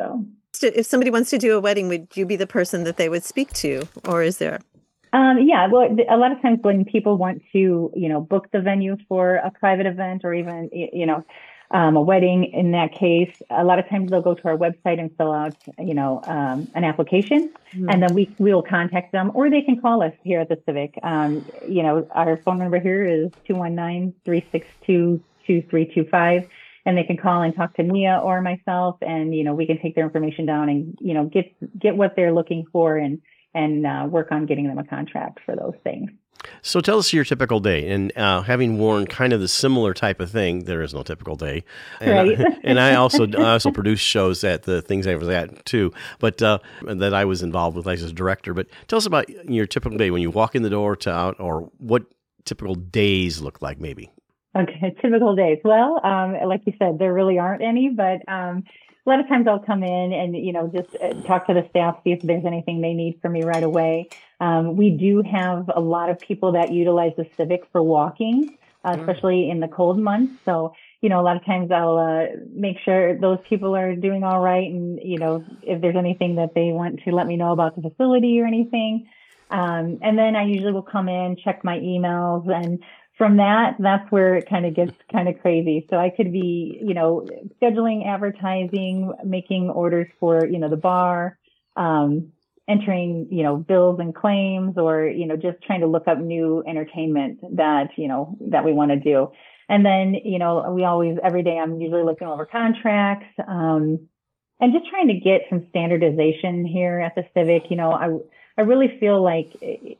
If somebody wants to do a wedding, would you be the person that they would speak to, or is there? Um, yeah, well, a lot of times when people want to, you know, book the venue for a private event or even, you know, um, a wedding in that case, a lot of times they'll go to our website and fill out, you know, um, an application, mm-hmm. and then we we will contact them, or they can call us here at the Civic. Um, you know, our phone number here is two one nine, three six two, two three two five. And they can call and talk to Mia or myself, and, you know, we can take their information down and, you know, get get what they're looking for and and uh, work on getting them a contract for those things. So tell us your typical day. And uh, having worn kind of the similar type of thing, there is no typical day. And, right. I, and I also I also produce shows at the things I was at too, but uh, that I was involved with as a director. But tell us about your typical day when you walk in the door to out, or what typical days look like maybe. Okay, typical days. Well, um, like you said, there really aren't any, but um, a lot of times I'll come in and, you know, just uh, talk to the staff, see if there's anything they need from me right away. Um, we do have a lot of people that utilize the Civic for walking, uh, especially in the cold months. So, you know, a lot of times I'll uh, make sure those people are doing all right. And, you know, if there's anything that they want to let me know about the facility or anything. Um, and then I usually will come in, check my emails, and from that, that's where it kind of gets kind of crazy. So I could be, you know, scheduling advertising, making orders for, you know, the bar, um, entering, you know, bills and claims, or, you know, just trying to look up new entertainment that, you know, that we want to do. And then, you know, we always, every day I'm usually looking over contracts, um, and just trying to get some standardization here at the Civic. You know, I, I really feel like,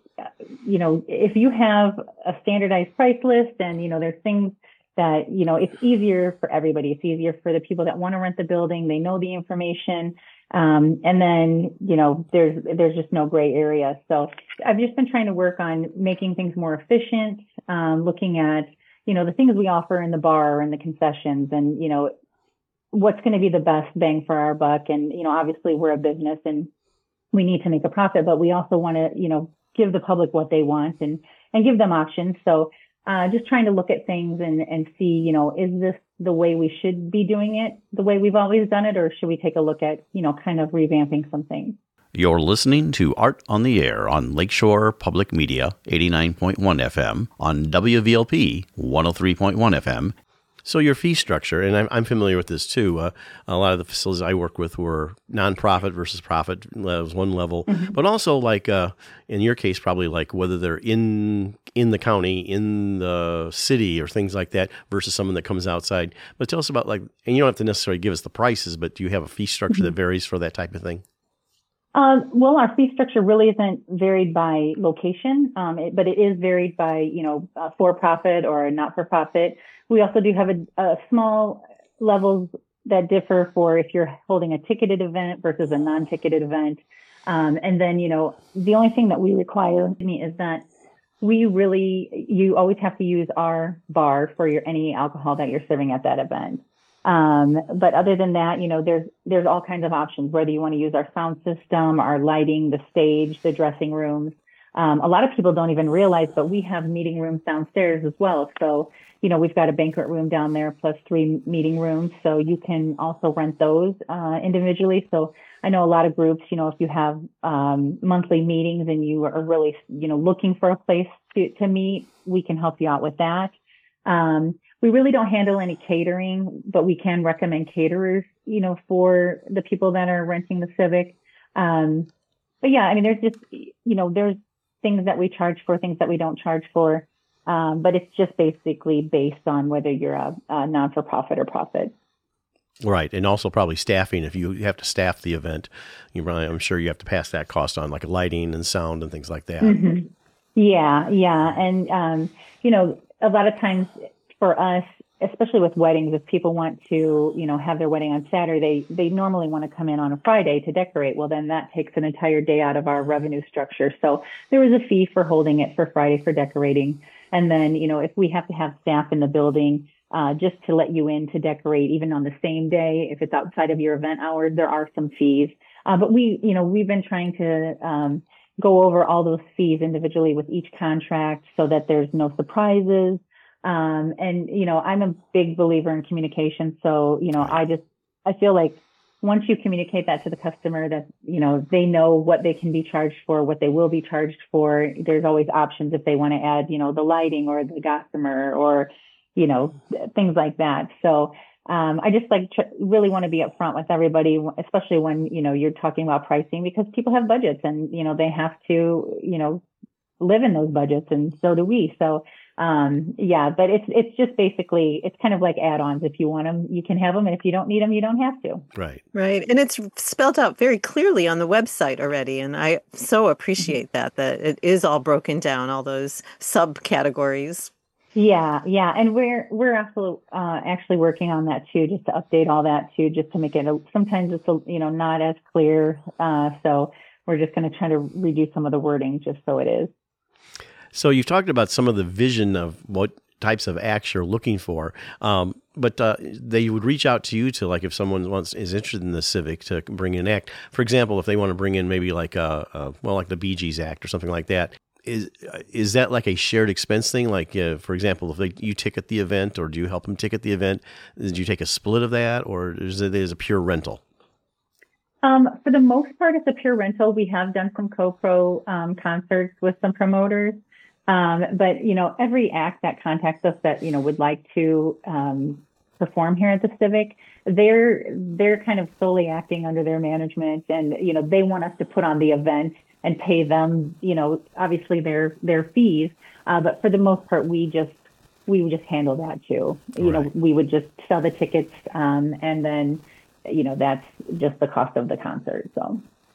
you know, if you have a standardized price list and, you know, there's things that, you know, it's easier for everybody. It's easier for the people that want to rent the building. They know the information. Um, and then, you know, there's, there's just no gray area. So I've just been trying to work on making things more efficient, um, looking at, you know, the things we offer in the bar and the concessions, and, you know, what's going to be the best bang for our buck. And, you know, obviously we're a business and we need to make a profit, but we also want to, you know, give the public what they want and, and give them options. So uh, just trying to look at things and, and see, you know, is this the way we should be doing it, the way we've always done it, or should we take a look at, you know, kind of revamping some things? You're listening to Art on the Air on Lakeshore Public Media, eighty-nine point one F M, on W V L P, one oh three point one F M. So your fee structure, and I'm, I'm familiar with this too, uh, a lot of the facilities I work with were nonprofit versus profit. That was one level. Mm-hmm. But also, like uh, in your case, probably like whether they're in in the county, in the city, or things like that, versus someone that comes outside. But tell us about, like, and you don't have to necessarily give us the prices, but do you have a fee structure mm-hmm. that varies for that type of thing? Uh, well, our fee structure really isn't varied by location, um, it, but it is varied by, you know, uh, for-profit or not-for-profit. We also do have a, a small levels that differ for if you're holding a ticketed event versus a non-ticketed event. Um, and then, you know, the only thing that we require is that we really, you always have to use our bar for your any alcohol that you're serving at that event. Um, but other than that, you know, there's, there's all kinds of options, whether you want to use our sound system, our lighting, the stage, the dressing rooms. Um, a lot of people don't even realize, but we have meeting rooms downstairs as well. So, you know, we've got a banquet room down there plus three meeting rooms. So you can also rent those, uh, individually. So I know a lot of groups, you know, if you have, um, monthly meetings and you are really, you know, looking for a place to, to meet, we can help you out with that. Um, We really don't handle any catering, but we can recommend caterers, you know, for the people that are renting the Civic. Um, but yeah, I mean, there's just, you know, there's things that we charge for, things that we don't charge for. Um, but it's just basically based on whether you're a, a non-for-profit or profit. Right. And also probably staffing. If you have to staff the event, you probably, I'm sure you have to pass that cost on, like lighting and sound and things like that. Mm-hmm. Yeah. Yeah. And, um, you know, a lot of times, for us, especially with weddings, if people want to, you know, have their wedding on Saturday, they normally want to come in on a Friday to decorate. Well, then that takes an entire day out of our revenue structure. So there is a fee for holding it for Friday for decorating. And then, you know, if we have to have staff in the building, uh, just to let you in to decorate, even on the same day, if it's outside of your event hours, there are some fees. Uh, but we, you know, we've been trying to, um, go over all those fees individually with each contract so that there's no surprises. Um, and, you know, I'm a big believer in communication. So, you know, I just, I feel like once you communicate that to the customer, that, you know, they know what they can be charged for, what they will be charged for. There's always options if they want to add, you know, the lighting or the gossamer or, you know, things like that. So um, I just like tr- really want to be upfront with everybody, especially when, you know, you're talking about pricing, because people have budgets and, you know, they have to, you know, live in those budgets, and so do we. So um, yeah, but it's it's just basically, it's kind of like add-ons. If you want them, you can have them, and if you don't need them, you don't have to. Right. Right. And it's spelled out very clearly on the website already. And I so appreciate that, that it is all broken down, all those subcategories. Yeah, yeah, and we're we're also uh, actually working on that too, just to update all that too, just to make it. A, sometimes it's a, you know not as clear, uh, so we're just going to try to redo some of the wording just so it is. So you've talked about some of the vision of what types of acts you're looking for, um, but uh, they would reach out to you to, like, if someone wants is interested in the Civic, to bring in an act. For example, if they want to bring in maybe like a, a well, like the Bee Gees act or something like that. Is is that like a shared expense thing? Like, uh, for example, if they, you ticket the event, or do you help them ticket the event? Did you take a split of that, or is it is a pure rental? Um, for the most part, it's a pure rental. We have done some co-pro um, concerts with some promoters. Um, but, you know, every act that contacts us that, you know, would like to um, perform here at the Civic, they're they're kind of solely acting under their management, and, you know, they want us to put on the event and pay them, you know, obviously their their fees. Uh, but for the most part, we just we would just handle that too. You right. know, we would just sell the tickets, um, and then, you know, that's just the cost of the concert. So.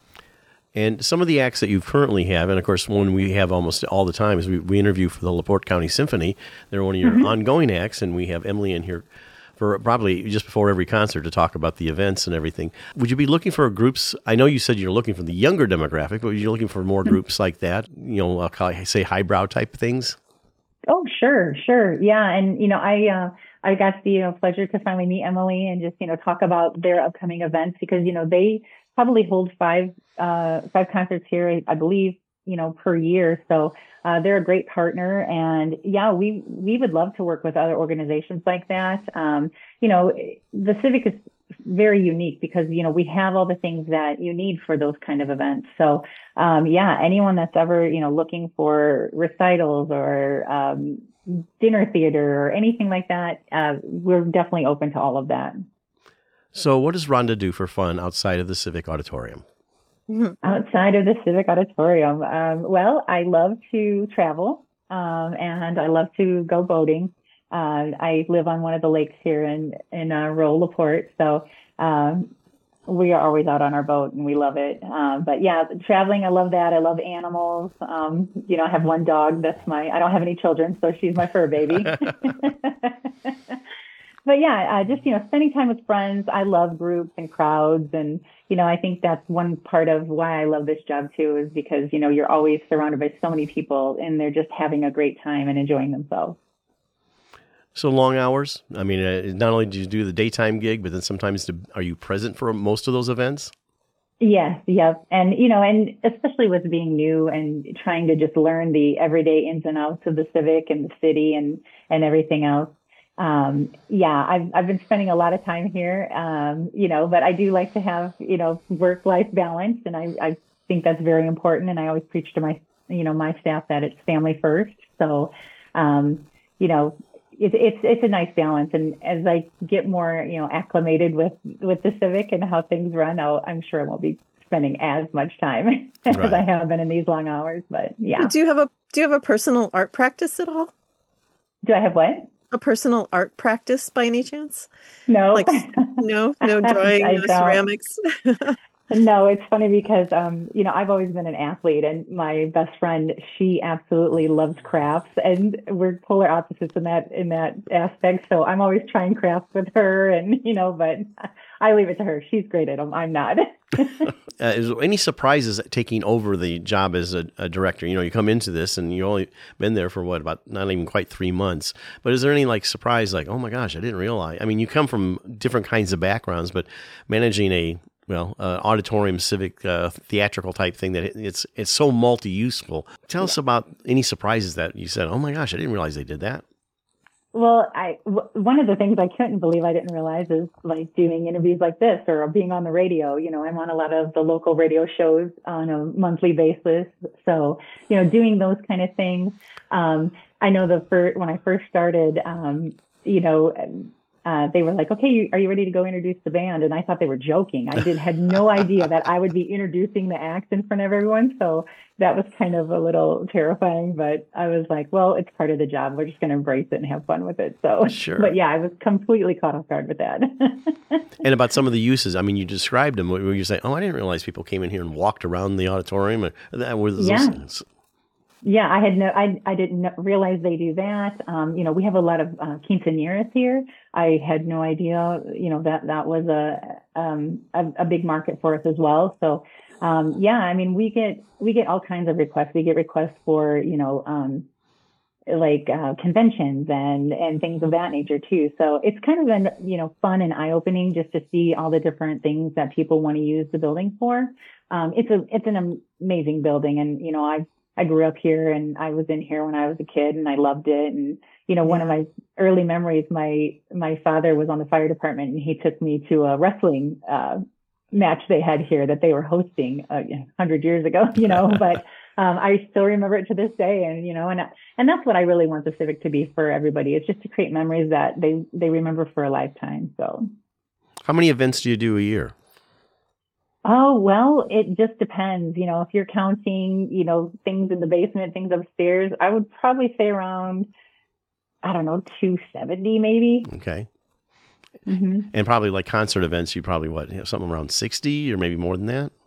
And some of the acts that you currently have, and of course one we have almost all the time, is we, we interview for the LaPorte County Symphony. They're one of your mm-hmm. ongoing acts, and we have Emily in here for probably just before every concert to talk about the events and everything. Would you be looking for groups? I know you said you're looking for the younger demographic, but you're looking for more mm-hmm. groups like that, you know, uh, say highbrow type things? Oh, sure, sure. Yeah. And, you know, I, uh, I got the you know, pleasure to finally meet Emily and just, you know, talk about their upcoming events, because, you know, they probably hold five, uh, five concerts here, I believe, you know, per year. So, uh, they're a great partner, and yeah, we, we would love to work with other organizations like that. Um, you know, the Civic is very unique because, you know, we have all the things that you need for those kind of events. So, um, yeah, anyone that's ever, you know, looking for recitals or, um, dinner theater or anything like that, uh, we're definitely open to all of that. So what does Rhonda do for fun outside of the Civic Auditorium? Outside of the Civic Auditorium, um, well, I love to travel, um, and I love to go boating. Uh, I live on one of the lakes here in in uh, rural LaPorte, so um, we are always out on our boat, and we love it. Um, but yeah, traveling, I love that. I love animals. Um, you know, I have one dog. That's my. I don't have any children, so she's my fur baby. But yeah, uh, just, you know, spending time with friends. I love groups and crowds. And, you know, I think that's one part of why I love this job too, is because, you know, you're always surrounded by so many people and they're just having a great time and enjoying themselves. So long hours. I mean, uh, not only do you do the daytime gig, but then sometimes do, are you present for most of those events? Yes, yes. And, you know, and especially with being new and trying to just learn the everyday ins and outs of the Civic and the city and, and everything else. Um, yeah, I've, I've been spending a lot of time here, um, you know, but I do like to have, you know, work-life balance. And I, I think that's very important. And I always preach to my, you know, my staff that it's family first. So, um, you know, it, it's, it's a nice balance. And as I get more, you know, acclimated with, with the Civic and how things run, I'll, I'm sure I won't be spending as much time as right. I have been in these long hours, but yeah. Do you have a, do you have a personal art practice at all? Do I have what? A personal art practice by any chance? No. Like, no, no drawing, no ceramics. No, it's funny because, um, you know, I've always been an athlete, and my best friend, she absolutely loves crafts, and we're polar opposites in that, in that aspect. So I'm always trying crafts with her, and, you know, but I leave it to her. She's great at them. I'm not. uh, is there any surprises taking over the job as a, a director? You know, you come into this and you've only been there for what, about not even quite three months. But is there any like surprise, like, oh my gosh, I didn't realize? I mean, you come from different kinds of backgrounds, but managing a well, uh, auditorium, civic, uh, theatrical type thing, that it, it's it's so multi-useful. Tell yeah. us about any surprises that you said, oh my gosh, I didn't realize they did that. Well, I w- one of the things I couldn't believe I didn't realize is like doing interviews like this or being on the radio. You know, I'm on a lot of the local radio shows on a monthly basis. So, you know, doing those kind of things. Um, I know the first, when I first started, um, you know, uh, they were like, okay, you, are you ready to go introduce the band? And I thought they were joking. I did had no idea that I would be introducing the acts in front of everyone. So that was kind of a little terrifying, but I was like, well, it's part of the job. We're just going to embrace it and have fun with it. So, sure. But yeah, I was completely caught off guard with that. And about some of the uses, I mean, you described them where you say, oh, I didn't realize people came in here and walked around the auditorium. That was yeah. Those, Yeah, I had no, I, I didn't realize they do that. Um, you know, we have a lot of uh, quinceañeras here. I had no idea, you know, that that was a, um, a, a big market for us as well. So, um, yeah, I mean, we get, we get all kinds of requests. We get requests for, you know, um, like uh, conventions and, and things of that nature too. So it's kind of been, you know, fun and eye-opening just to see all the different things that people want to use the building for. Um, it's a, it's an amazing building. And, you know, I've, I grew up here and I was in here when I was a kid and I loved it. And, you know, one of my early memories, my, my father was on the fire department and he took me to a wrestling, uh, match they had here that they were hosting a uh, hundred years ago, you know, but, um, I still remember it to this day. And, you know, and, and that's what I really want the Civic to be for everybody. It's just to create memories that they, they remember for a lifetime. So how many events do you do a year? Oh, well, it just depends. You know, if you're counting, you know, things in the basement, things upstairs, I would probably say around, I don't know, two seventy maybe. Okay. Mm-hmm. And probably like concert events, you probably, what, you know, something around sixty or maybe more than that?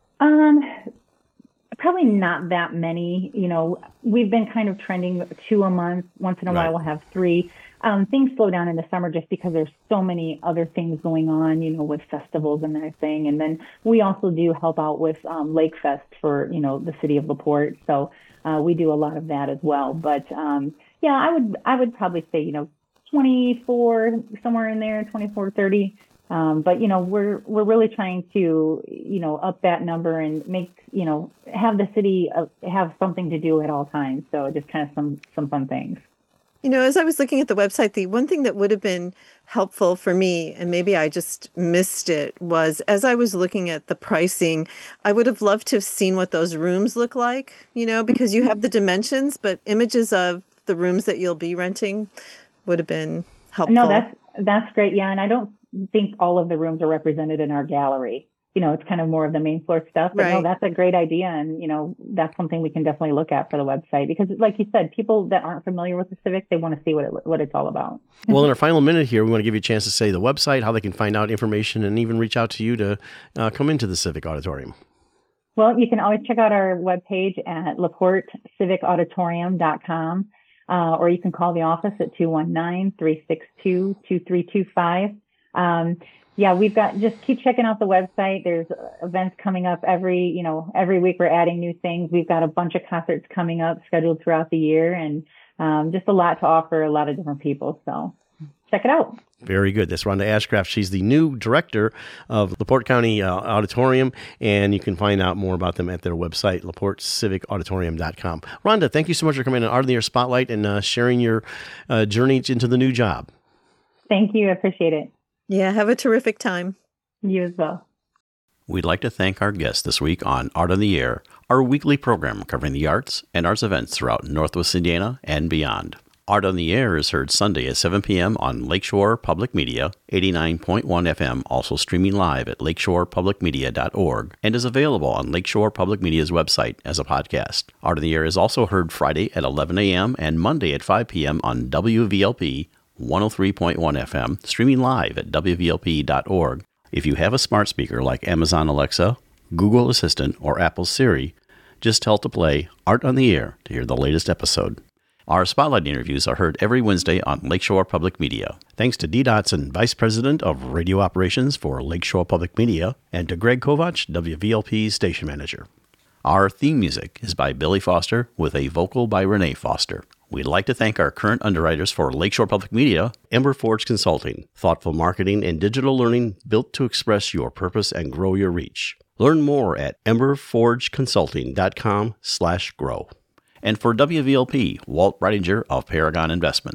Um, probably not that many. You know, we've been kind of trending two a month. Once in a Right. while, we'll have three. Um, things slow down in the summer just because there's so many other things going on, you know, with festivals and everything. And then we also do help out with um, Lake Fest for, you know, the city of LaPorte. So uh, we do a lot of that as well. But um, yeah, I would I would probably say, you know, twenty-four, somewhere in there, twenty-four, thirty. Um, but, you know, we're we're really trying to, you know, up that number and make, you know, have the city uh, have something to do at all times. So just kind of some some fun things. You know, as I was looking at the website, the one thing that would have been helpful for me, and maybe I just missed it, was as I was looking at the pricing, I would have loved to have seen what those rooms look like, you know, because you have the dimensions, but images of the rooms that you'll be renting would have been helpful. No, that's that's great. Yeah, and I don't think all of the rooms are represented in our gallery. You know, it's kind of more of the main floor stuff. But Right. no, that's a great idea. And, you know, that's something we can definitely look at for the website because like you said, people that aren't familiar with the Civic, they want to see what it, what it's all about. Well, in our final minute here, we want to give you a chance to say the website, how they can find out information, and even reach out to you to uh, come into the Civic Auditorium. Well, you can always check out our webpage at laporte civic auditorium dot com, uh, or you can call the office at two one nine, three six two, two three two five. Um, Yeah, we've got, just keep checking out the website. There's events coming up every, you know, every week we're adding new things. We've got a bunch of concerts coming up scheduled throughout the year and um, just a lot to offer a lot of different people. So check it out. Very good. That's Rhonda Ashcraft. She's the new director of LaPorte County uh, Auditorium, and you can find out more about them at their website, laporte civic auditorium dot com. Rhonda, thank you so much for coming on Art of the Year Spotlight and uh, sharing your uh, journey into the new job. Thank you. I appreciate it. Yeah, have a terrific time. You as well. We'd like to thank our guests this week on Art on the Air, our weekly program covering the arts and arts events throughout Northwest Indiana and beyond. Art on the Air is heard Sunday at seven p.m. on Lakeshore Public Media, eighty-nine point one F M, also streaming live at lakeshore public media dot org, and is available on Lakeshore Public Media's website as a podcast. Art on the Air is also heard Friday at eleven a.m. and Monday at five p.m. on W V L P one oh three point one F M, streaming live at w v l p dot org. If you have a smart speaker like Amazon Alexa, Google Assistant, or Apple Siri, just tell to play Art on the Air to hear the latest episode. Our Spotlight interviews are heard every Wednesday on Lakeshore Public Media. Thanks to Dee Dotson, Vice President of Radio Operations for Lakeshore Public Media, and to Greg Kovach, W V L P's Station Manager. Our theme music is by Billy Foster with a vocal by Renee Foster. We'd like to thank our current underwriters for Lakeshore Public Media, Ember Forge Consulting, thoughtful marketing and digital learning built to express your purpose and grow your reach. Learn more at ember forge consulting dot com slash grow. And for W V L P, Walt Breidinger of Paragon Investments.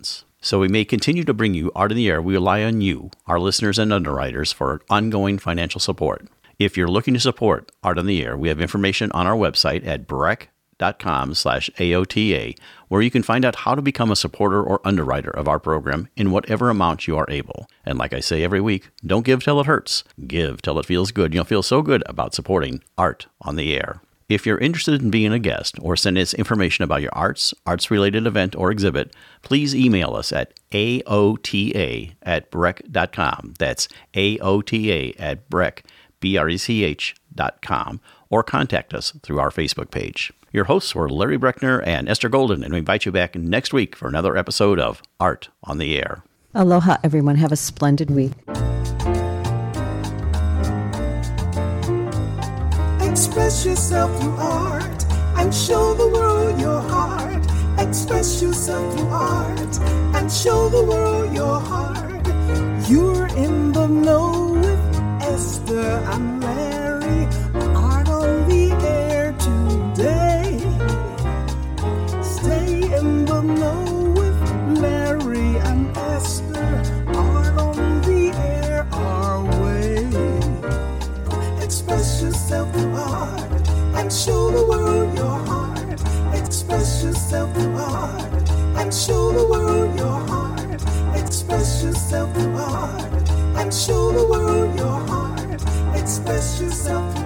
So we may continue to bring you Art in the Air. We rely on you, our listeners and underwriters, for ongoing financial support. If you're looking to support Art in the Air, we have information on our website at breck.com slash AOTA, where you can find out how to become a supporter or underwriter of our program in whatever amount you are able. And like I say every week, don't give till it hurts. Give till it feels good. You'll feel so good about supporting Art on the Air. If you're interested in being a guest or send us information about your arts, arts-related event, or exhibit, please email us at A O T A at breck dot com. That's A O T A at breck, B R E C H dot com, or contact us through our Facebook page. Your hosts were Larry Brechner and Esther Golden, and we invite you back next week for another episode of Art on the Air. Aloha, everyone. Have a splendid week. Express yourself through art and show the world your heart. Express yourself through art and show the world your heart. You're in the know with Esther and Larry. Art on the Air today. Stay in the know with Larry and Esther. Art on the Air our way. Express yourself through art and show the world your heart. Express yourself through art and show the world your heart. Express yourself through art and show the world your heart. Express yourself through